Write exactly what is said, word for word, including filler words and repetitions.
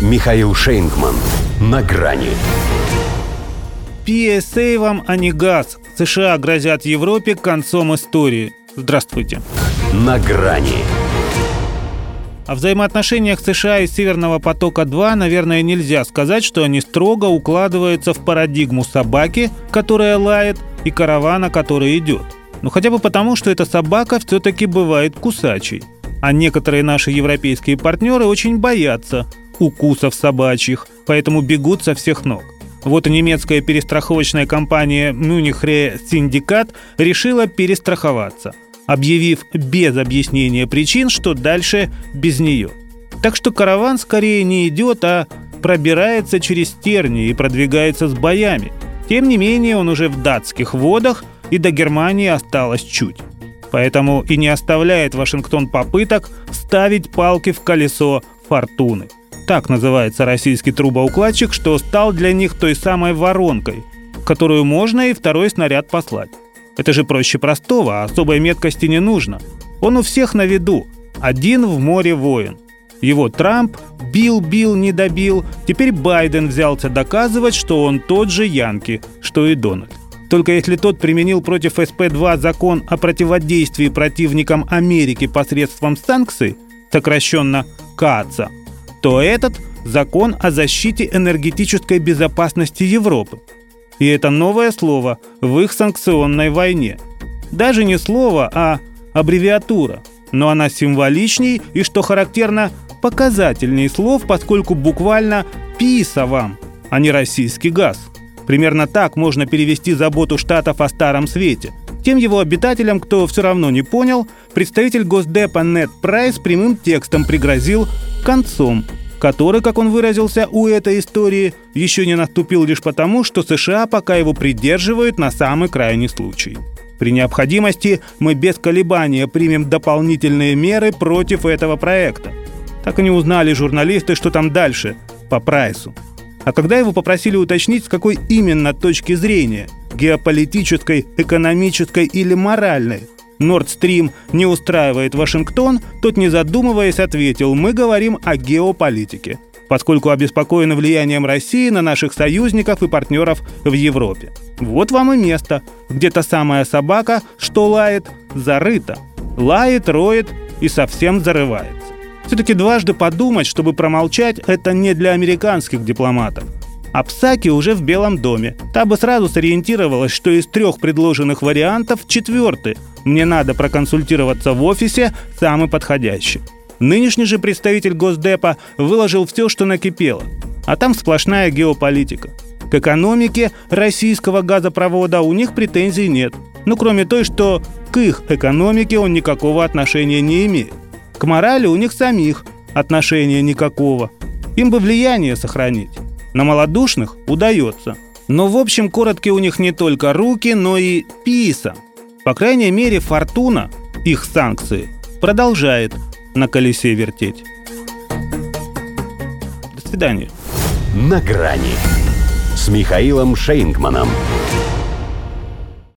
Михаил Шейнгман. На грани. пи эс эй вам, а не газ. США грозят Европе концом истории. Здравствуйте. На грани. О взаимоотношениях США и Северного потока-два, наверное, нельзя сказать, что они строго укладываются в парадигму собаки, которая лает, и каравана, который идет. Ну хотя бы потому, что эта собака все-таки бывает кусачей. А некоторые наши европейские партнеры очень боятся укусов собачьих, поэтому бегут со всех ног. Вот и немецкая перестраховочная компания Munich Re Syndicate решила перестраховаться, объявив без объяснения причин, что дальше без нее. Так что караван скорее не идет, а пробирается через тернии и продвигается с боями. Тем не менее, он уже в датских водах, и до Германии осталось чуть. Поэтому и не оставляет Вашингтон попыток вставить палки в колесо фортуны. Так называется российский трубоукладчик, что стал для них той самой воронкой, в которую можно и второй снаряд послать. Это же проще простого, а особой меткости не нужно. Он у всех на виду, один в море воин. Его Трамп бил-бил, не добил, теперь Байден взялся доказывать, что он тот же Янки, что и Дональд. Только если тот применил против эс пэ два закон о противодействии противникам Америки посредством санкций, сокращенно КААЦа, то этот закон о защите энергетической безопасности Европы. И это новое слово в их санкционной войне. Даже не слово, а аббревиатура. Но она символичней и, что характерно, показательней слов, поскольку буквально «писа вам», а не российский газ. Примерно так можно перевести заботу Штатов о Старом Свете. Тем его обитателям, кто все равно не понял, представитель Госдепа Нед Прайс прямым текстом пригрозил концом, который, как он выразился, у этой истории еще не наступил лишь потому, что США пока его придерживают на самый крайний случай. При необходимости мы без колебания примем дополнительные меры против этого проекта. Так и не узнали журналисты, что там дальше по Прайсу. А когда его попросили уточнить, с какой именно точки зрения – геополитической, экономической или моральной – Nord Stream не устраивает Вашингтон, тот, не задумываясь, ответил: мы говорим о геополитике, поскольку обеспокоены влиянием России на наших союзников и партнеров в Европе. Вот вам и место, где та самая собака, что лает, зарыта. Лает, роет и совсем зарывается. Все-таки дважды подумать, чтобы промолчать, это не для американских дипломатов. А Псаки уже в Белом доме. Та бы сразу сориентировалась, что из трех предложенных вариантов четвертый. Мне надо проконсультироваться в офисе, самый подходящий. Нынешний же представитель Госдепа выложил все, что накипело. А там сплошная геополитика. К экономике российского газопровода у них претензий нет. Ну, кроме той, что к их экономике он никакого отношения не имеет. К морали у них самих отношения никакого. Им бы влияние сохранить. На малодушных удается. Но в общем, короткие у них не только руки, но и писа. По крайней мере, фортуна, их санкции, продолжает на колесе вертеть. До свидания. На грани с Михаилом Шейнгманом.